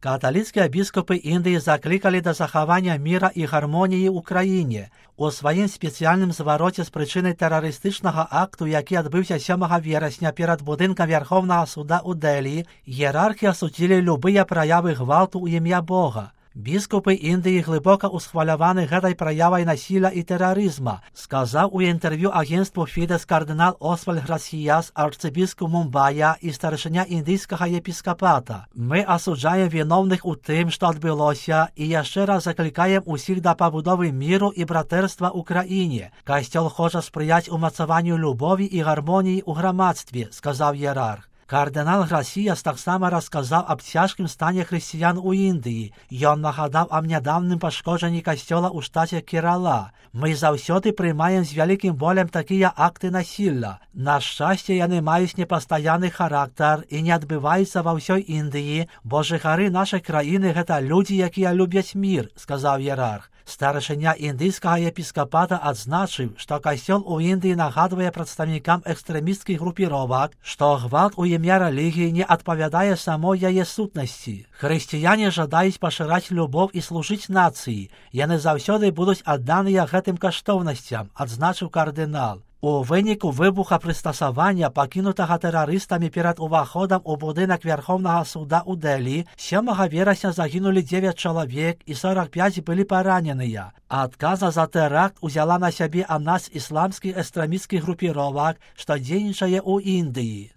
Католицкія біскупи Індії закликали до заховання міра і гармонії у країні. У своїм спеціальному звороті з причини терористичного акту, який відбувся 7 вересня перед будинком Верховного суда у Делі, ієрархи осудили любі прояви гвалту у ім'я Бога. Біскупи Індії глибоко усхвалювані гэтай проявою насилля і тероризму, сказав у інтерв'ю агентству Фідес кардинал Освальд Грасіяс, арцибіскуп Мумбая і старшиня індійського єпіскопата. Ми осуджаємо виновних у тим, що відбулося, і ще раз закликаємо усіх до побудови миру і братерства у країні. Костел хоче сприяти умацуванню любові і гармонії у громадстві, сказав ієрарх. Кардинал Грасіяс так само розказав об тяжкім стані християн у Індії. Ён нагадав об недавнім пошкодженні костела у штаті Керала. Ми завсёды приймаємо з великим болем такі акти насилля. На щастя, яны мають непостоянний характер і не відбуваються во всій Індії, бо жихари нашої країни – гэта люди, які люблять мир, сказав ієрарх. Старшиня індійського єпіскопата відзначив, що костел у Індії нагадує представникам екстремістських групіровок, що гвалт у ім'я релігії не відповідає самої її сутності. Християни жадають поширати любов і служити нації. Яны завсёды будуть віддані гэтим коштовностям, відзначив кардинал. У виніку вибуха пристосування, покинутого терористами перед уваходом у будинок Верховного суда у Делі, 7 вересня загинули 9 чоловік і 45 були поранені. Отказа за теракт взяла на себе одна з ісламських екстремістських групіровок, що діє у Індії.